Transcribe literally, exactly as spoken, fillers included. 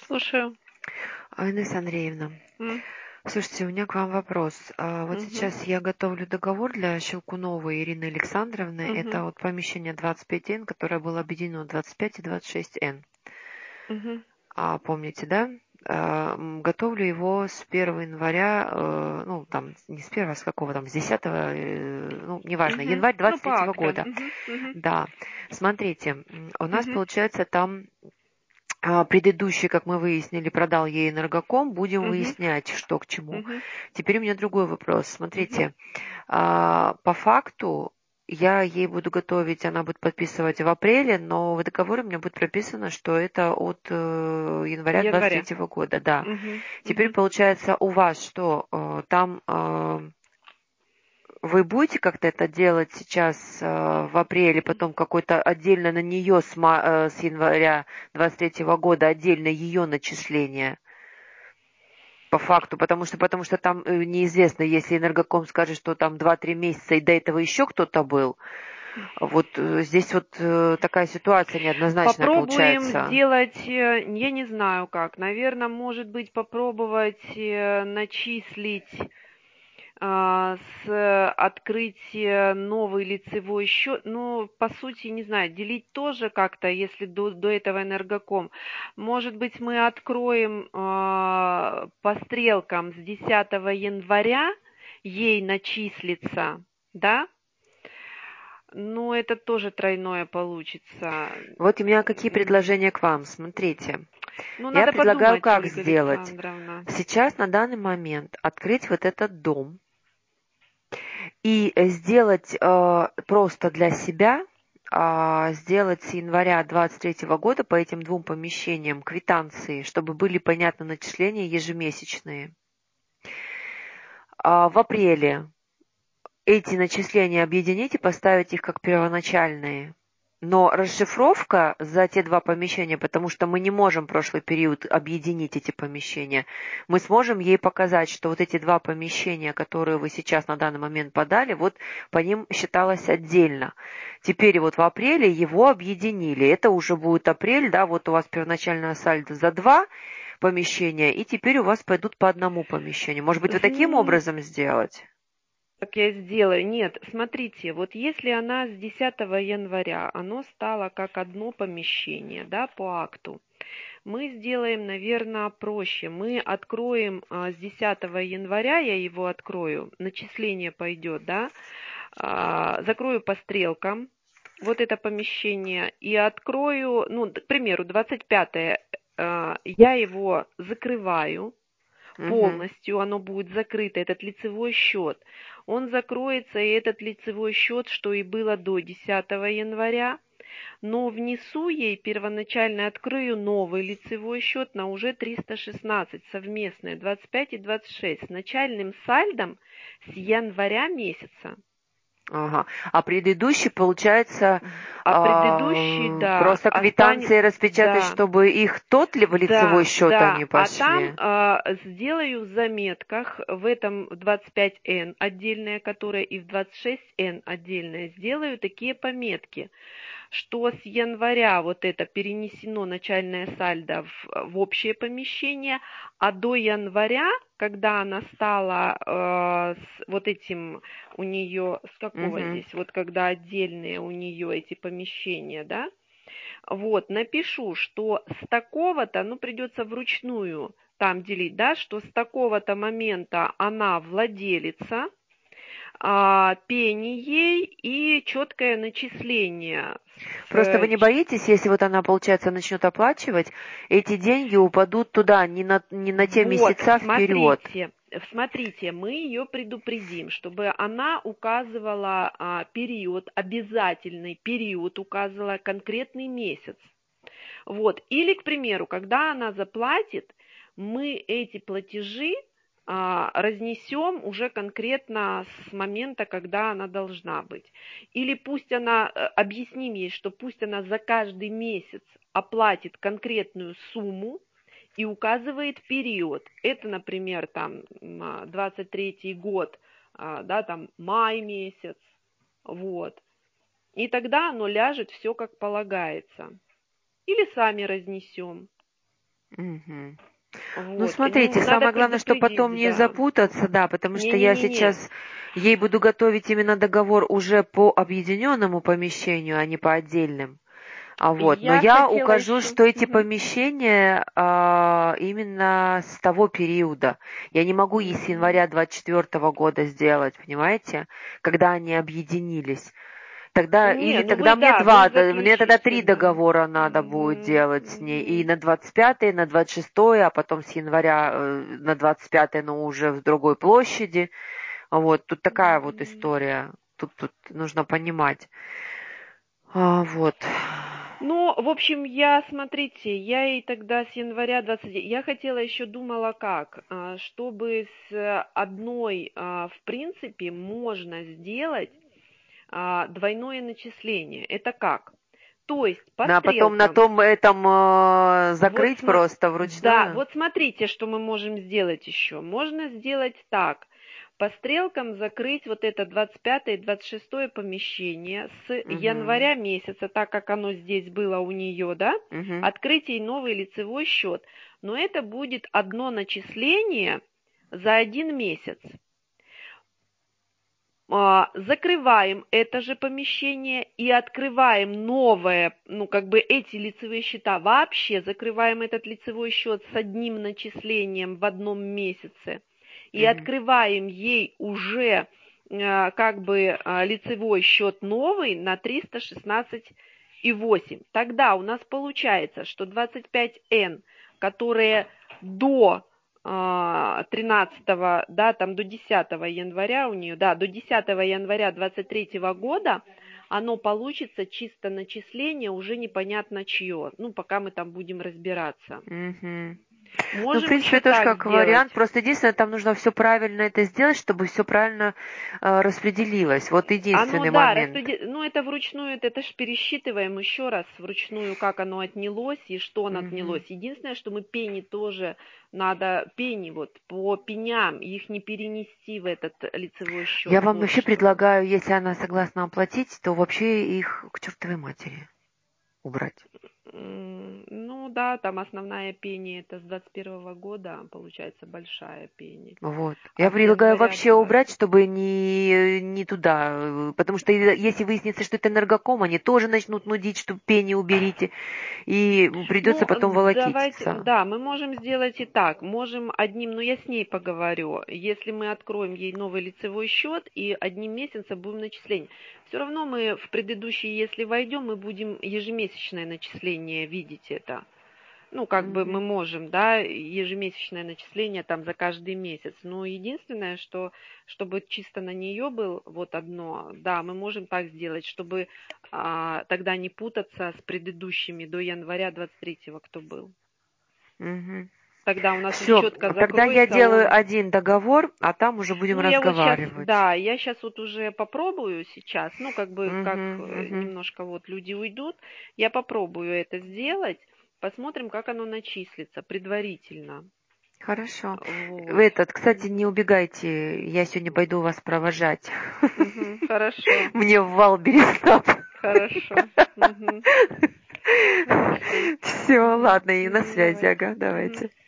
Слушаю. А, Инесса Андреевна, М, слушайте, у меня к вам вопрос. А, Вот мгм, сейчас я готовлю договор для Щелкуновой Ирины Александровны. мгм, Это вот помещение двадцать пять эн, которое было объединено двадцать пять и двадцать шесть эн. мгм, А, помните, да? А, м, Готовлю его с первого января, э, ну, там, не с первого, а с какого там, с десятого, э, ну, неважно, мгм. январь Ну, двадцать по третьего акту. года. Мгм, мгм, Да, смотрите, м, у нас мгм, получается там а, предыдущий, как мы выяснили, продал ей Энергоком. Будем мгм, выяснять, что к чему. мгм, Теперь у меня другой вопрос. мгм, Смотрите, а, по факту я ей буду готовить, она будет подписывать в апреле, но в договоре у меня будет прописано, что это от э, января двадцать января. третьего года, да. Мгм, Теперь мгм. получается у вас что, э, там э, вы будете как-то это делать сейчас э, в апреле, потом какой-то отдельно на нее с, ма- э, с января двадцать третьего года отдельно ее начисление по факту, потому что, потому что там э, неизвестно, если Энергоком скажет, что там два-три месяца и до этого еще кто-то был, вот э, здесь вот э, такая ситуация неоднозначная Попробуем получается. сделать, э, я не знаю как, наверное, может быть, попробовать э, начислить а, с открытия новый лицевой счет, ну, по сути, не знаю, делить тоже как-то, если до, до этого Энергоком. Может быть, мы откроем а, по стрелкам с десятого января, ей начислится, да? Но это тоже тройное получится. Вот у меня какие предложения к вам. Смотрите, Ну, я надо предлагаю подумать, как Ольга сделать. Александровна. Сейчас на данный момент открыть вот этот дом и сделать э, просто для себя, а, сделать с января двадцать третьего года по этим двум помещениям квитанции, чтобы были понятны начисления ежемесячные. А, в апреле эти начисления объединить и поставить их как первоначальные. Но расшифровка за те два помещения, потому что мы не можем прошлый период объединить эти помещения, мы сможем ей показать, что вот эти два помещения, которые вы сейчас на данный момент подали, вот по ним считалось отдельно. Теперь вот в апреле его объединили. Это уже будет апрель, да, вот у вас первоначальная сальдо за два помещения, и теперь у вас пойдут по одному помещению. Может быть, вот таким Зн- образом сделать? Как я сделаю? Нет, смотрите, вот если она с десятого января, оно стало как одно помещение, да, по акту, мы сделаем, наверное, проще. Мы откроем а, с десятого января, я его открою, начисление пойдет, да, а, закрою по стрелкам вот это помещение и открою, ну, к примеру, двадцать пятое, а, я его закрываю, Мгм. полностью оно будет закрыто, этот лицевой счет. Он закроется, и этот лицевой счет, что и было до десятого января, но внесу ей первоначально, открою новый лицевой счет на уже триста шестнадцать, совместные, двадцать пять и двадцать шесть, с начальным сальдом с января месяца. Ага. А предыдущий, получается, А предыдущий, а, да, просто останется, квитанции распечатать, да, чтобы их тот ли в лицевой да, счет да, они а там пошли? а, сделаю в заметках в этом двадцать пять эн отдельное, которое и в двадцать шесть эн отдельное, сделаю такие пометки, что с января вот это перенесено начальное сальдо в, в общее помещение, а до января, когда она стала э, с вот этим у нее, с какого Мгм. здесь, вот когда отдельные у нее эти помещения, да, вот, напишу, что с такого-то, ну, придется вручную там делить, да, что с такого-то момента она владелица, а, пени ей и четкое начисление. Просто вы С, не боитесь, если вот она, получается, начнет оплачивать, эти деньги упадут туда, не на, не на те вот, месяца вперед? смотрите, смотрите, мы ее предупредим, чтобы она указывала а, период, обязательный период, указывала конкретный месяц. Вот. Или, к примеру, когда она заплатит, мы эти платежи а, разнесем уже конкретно с момента, когда она должна быть. Или пусть она, э, объясним ей, что пусть она за каждый месяц оплатит конкретную сумму и указывает период. Это, например, там двадцать третий год, а, да, там май месяц, вот. И тогда оно ляжет все как полагается. Или сами разнесем. Мгм. Ну, Вот. смотрите, Ну, надо самое главное, что потом предупредить, не да. запутаться, да, потому что я Не-не-не-не. сейчас ей буду готовить именно договор уже по объединенному помещению, а не по отдельным. А вот, но Я я хотела укажу, еще... что эти Мгм. помещения а, именно с того периода. Я не могу и с Мгм. января двадцать четвёртого года сделать, понимаете, когда они объединились. Тогда, Не, или ну вы, тогда мне да, вы два, д- мне тогда заключите, три да. договора надо будет Мгм. делать с ней. И Мгм. на двадцать пятое, на двадцать шестое, а потом с января э, на двадцать пятое, но уже в другой площади. Вот, тут такая вот Мгм. история. Тут, тут нужно понимать. А, вот. Ну, в общем, я, смотрите, я и тогда с января двадцать, я хотела еще думала как, а, чтобы с одной, а, в принципе, можно сделать а, двойное начисление. Это как? То есть по Ну, а потом на стрелкам, том этом э, вот, закрыть сма- просто да, вручную. вот смотрите, что мы можем сделать еще. Можно сделать так. По стрелкам закрыть вот это двадцать пятое и двадцать шестое помещение с Угу, января месяца, так как оно здесь было у нее, да, угу, открыть ей новый лицевой счет. Но это будет одно начисление за один месяц. А, закрываем это же помещение и открываем новое, ну, как бы эти лицевые счета. Вообще закрываем этот лицевой счет с одним начислением в одном месяце и угу, открываем ей уже а, как бы а, лицевой счет новый на триста шестнадцать и восемь. Тогда у нас получается, что двадцать пять эн, которые до тринадцатого, да, там до десятого января у нее, да, до десятого января двадцать третьего года оно получится чисто начисление уже непонятно чье. Ну, пока мы там будем разбираться. угу. Ну, в Можем принципе, еще тоже так как сделать. вариант. Просто единственное, там нужно все правильно это сделать, чтобы все правильно э, распределилось. Вот Оно, единственный да, момент. распредел... ну, это вручную, это, это ж пересчитываем еще раз вручную, как оно отнялось и что оно Мгм. отнялось. Единственное, что мы пени тоже, надо пени вот по пеням, их не перенести в этот лицевой Я счет, вам вот вообще что. предлагаю, если она согласна оплатить, то вообще их к чертовой матери убрать. М, Ну да, там основная пени это с двадцать первого года, получается большая пени, Вот. а Я с предлагаю января вообще убрать, двадцать. чтобы не, не туда. э, Потому что и- если выяснится, что это энергоком, они тоже начнут нудить, что пени уберите. И придется Ну, потом давайте, волокититься. да, мы можем сделать и так. Можем одним, но я с ней поговорю. Если мы откроем ей новый лицевой счет и одним месяцем будем начисление. Все равно мы в предыдущий, если войдем, мы будем ежемесячное начисление видеть это. Ну, как бы мы Мгм. можем, да, ежемесячное начисление там за каждый месяц. Но единственное, что, чтобы чисто на нее был вот одно, да, мы можем так сделать, чтобы а, тогда не путаться с предыдущими до января двадцать третьего, кто был. Мгм. Тогда у нас уж Все, четко тогда я закроется делаю он. один договор, а там уже будем Ну, я вот сейчас, разговаривать. да, я сейчас вот уже попробую сейчас, ну, как бы, как Мгм, э, мгм. немножко вот люди уйдут, я попробую это сделать, посмотрим, как оно начислится предварительно. Хорошо. Вы Вот. этот, кстати, не Мгм. убегайте, я сегодня пойду вас провожать. Мгм. Хорошо. Мне в Валберестап. Хорошо. Мгм. Хорошо. Все, Мгм. ладно, и на Мгм. связи, Давайте. ага, Мгм. давайте.